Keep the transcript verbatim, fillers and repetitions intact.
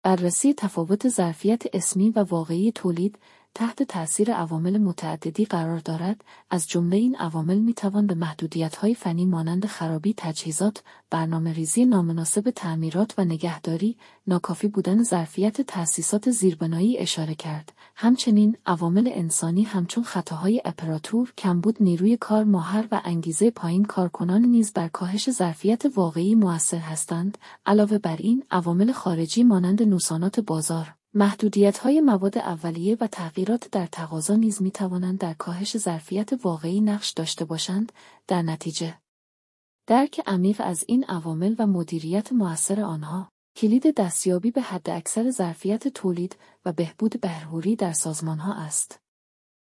بررسی تفاوت ظرفیت اسمی و واقعی تولید تحت تأثیر عوامل متعددی قرار دارد. از جمله این عوامل میتوان به محدودیت‌های فنی مانند خرابی تجهیزات، برنامه‌ریزی نامناسب تعمیرات و نگهداری، ناکافی بودن ظرفیت تأسیسات زیربنایی اشاره کرد. همچنین عوامل انسانی همچون خطاهای اپراتور، کمبود نیروی کار ماهر و انگیزه پایین کارکنان نیز بر کاهش ظرفیت واقعی مؤثر هستند. علاوه بر این، عوامل خارجی مانند نوسانات بازار، محدودیت‌های مواد اولیه و تغییرات در تقاضا نیز می‌توانند در کاهش ظرفیت واقعی نقش داشته باشند. در نتیجه، درک عمیق از این عوامل و مدیریت مؤثر آنها، کلید دستیابی به حداکثر ظرفیت تولید و بهبود بهره‌وری در سازمان‌ها است.